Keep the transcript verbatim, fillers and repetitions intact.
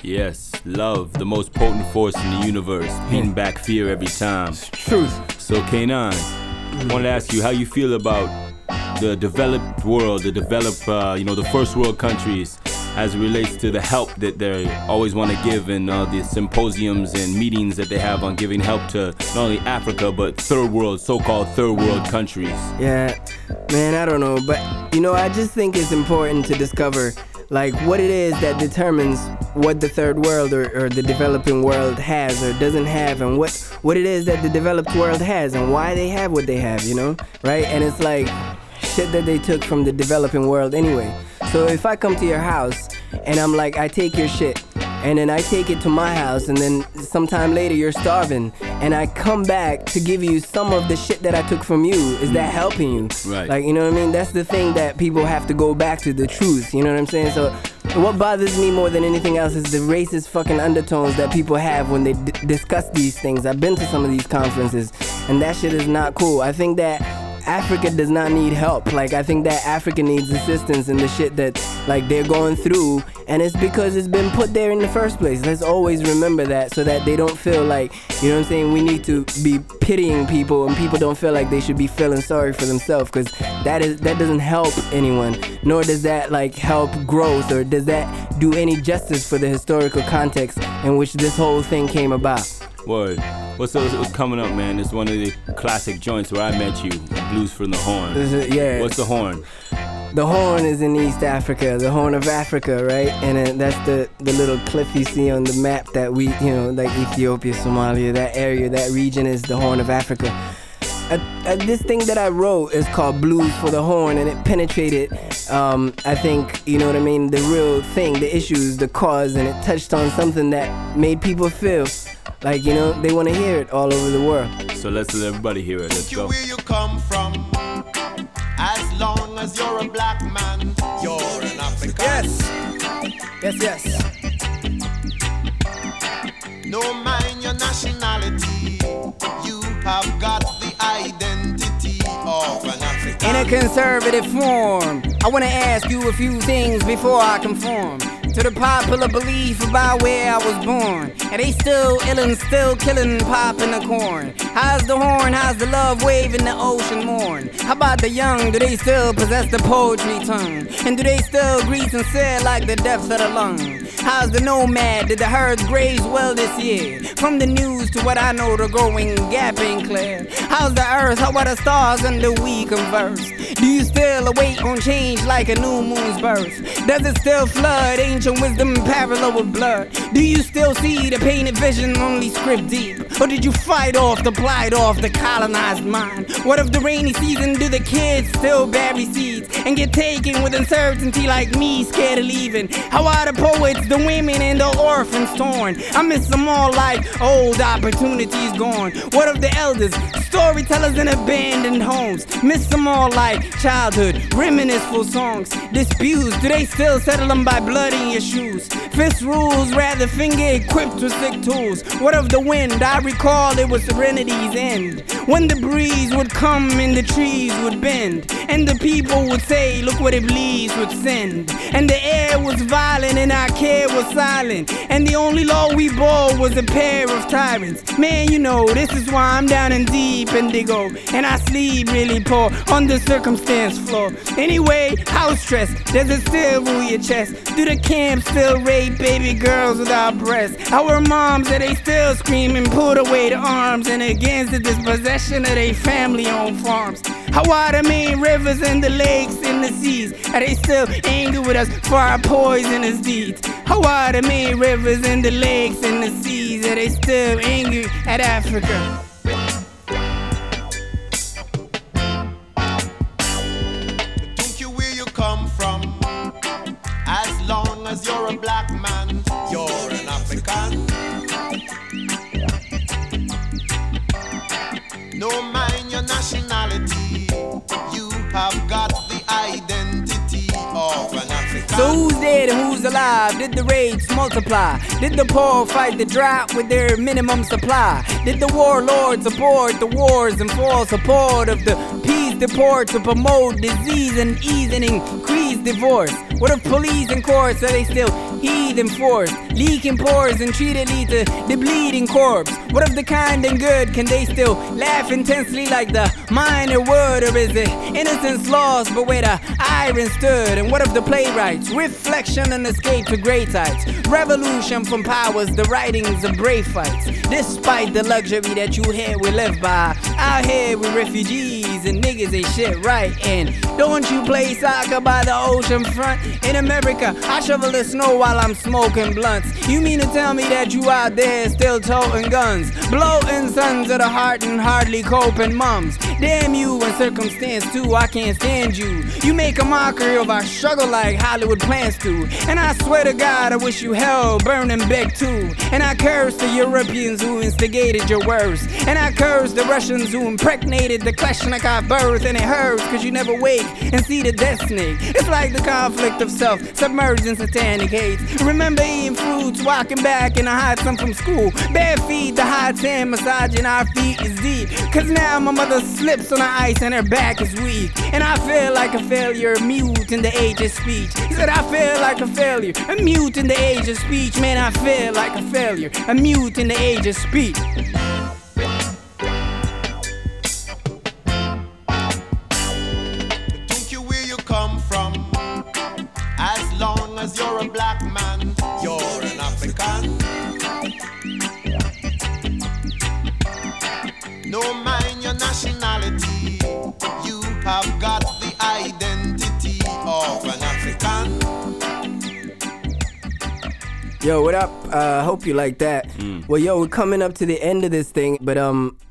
Yes, love, the most potent force in the universe, beating back fear every time. Truth. So K nine, I want to ask you how you feel about the developed world, the developed, uh, you know, the first world countries, as it relates to the help that they always want to give in uh, the symposiums and meetings that they have on giving help to not only Africa but third world, so-called third world countries. Yeah, man, I don't know, but you know, I just think it's important to discover like what it is that determines what the third world or, or the developing world has or doesn't have, and what what it is that the developed world has and why they have what they have, you know, right? And it's like shit that they took from the developing world anyway. So if I come to your house and I'm like, I take your shit, and then I take it to my house, and then sometime later you're starving, and I come back to give you some of the shit that I took from you, is that helping you? Right. Like, you know what I mean? That's the thing that people have to go back to, the truth, you know what I'm saying? So what bothers me more than anything else is the racist fucking undertones that people have when they d- discuss these things. I've been to some of these conferences, and that shit is not cool. I think that Africa does not need help. Like, I think that Africa needs assistance in the shit that, like, they're going through, and it's because it's been put there in the first place. Let's always remember that, so that they don't feel like, you know what I'm saying, we need to be pitying people, and people don't feel like they should be feeling sorry for themselves, because that is that doesn't help anyone, nor does that, like, help growth, or does that do any justice for the historical context in which this whole thing came about. Word. What's, what's coming up, man? It's one of the classic joints where I met you, Blues from the Horn. This is- yeah. What's the Horn? The Horn is in East Africa, the Horn of Africa, right? And uh, that's the, the little cliff you see on the map that we, you know, like Ethiopia, Somalia, that area, that region is the Horn of Africa. Uh, uh, this thing that I wrote is called Blues for the Horn, and it penetrated, um, I think, you know what I mean, the real thing, the issues, the cause, and it touched on something that made people feel like, you know, they want to hear it all over the world. So let's let everybody hear it. Let's go. Where you come from, as long as you're a black man, you're an African. Yes, yes, yes. No mind your nationality, you have got the identity of an African. In a conservative form, I wanna ask you a few things before I conform to the popular belief about where I was born. And they still illin', still killin', poppin' the corn. How's the horn? How's the love wave in the ocean morn? How about the young? Do they still possess the poetry tongue? And do they still greet sincere like the depths of the lung? How's the nomad? Did the herds graze well this year? From the news to what I know, the growing gap ain't clear. How's the earth? How are the stars under we converse? Do you still await on change like a new moon's birth? Does it still flood ancient wisdom parallel with blood? Do you still see the painted vision only script deep? Or did you fight off the blight off the colonized mind? What if the rainy season do the kids still bury seeds and get taken with uncertainty like me, scared of leaving? How are the poets, the women, and the orphans torn? I miss them all like old opportunities gone. What of the elders, storytellers in abandoned homes? Miss them all like childhood, reminisceful songs. Disputes, do they still settle them by blood in your shoes? Fist rules, rather finger equipped with sick tools. What of the wind? I recall it was serenity's end, when the breeze would come and the trees would bend, and the people would say, look what Iblis would send. And the air was violent and our care was silent, and the only law we bore was a pair of tyrants. Man, you know, this is why I'm down in deep indigo, and I sleep really poor on the circumstance floor. Anyway, house stress, does it still rule your chest? Do the camps still rape baby girls without breasts? Our moms, are they still screaming, put away the arms, and against the dispossession of their family-owned farms? How are the main rivers and the lakes and the seas? Are they still angry with us for our poisonous deeds? How are the main rivers and the lakes and the seas? Are they still angry at Africa? Don't you where you come from, as long as you're a black man, you're an African. No mind your nationality, you have got the identity of an African. So who's dead and who's alive? Did the raids multiply? Did the poor fight the drought with their minimum supply? Did the warlords abort the wars and fall support of the peace deport to promote disease and ease and increase divorce? What if police and courts, are they still heathen force, leaking pores and treated to the bleeding corpse. What of the kind and good? Can they still laugh intensely like the minor word? Or is it innocence lost but where the iron stood? And what of the playwrights? Reflection and escape to great heights. Revolution from powers, the writings of brave fights. Despite the luxury that you hear we live by, out here we refugees and niggas ain't shit right. And don't you play soccer by the ocean front? In America, I shovel the snow while I'm smoking blunts. You mean to tell me that you out there still toting guns, bloating sons of the heart and hardly coping mums? Damn you and circumstance too, I can't stand you. You make a mockery of our struggle like Hollywood plans to. And I swear to God, I wish you hell, burn and beg too. And I curse the Europeans who instigated your worst. And I curse the Russians who impregnated the Kleshnikov birth. And it hurts cause you never wake and see the death snake. It's like the conflict of self, submerged in satanic hate. Remember eating fruits, walking back in the hot sun from school. Bare feet, the hot sand, massaging our feet is deep. Cause now my mother slips on the ice and her back is weak. And I feel like a failure, mute in the age of speech. He said I feel like a failure, a mute in the age of speech. Man, I feel like a failure, a mute in the age of speech. Don't care where you come from, as long as you're a black man, you're an African. No mind your nationality, you have got the identity of an African. Yo, what up? Uh, hope you like that. Mm. Well, yo, we're coming up to the end of this thing, but um,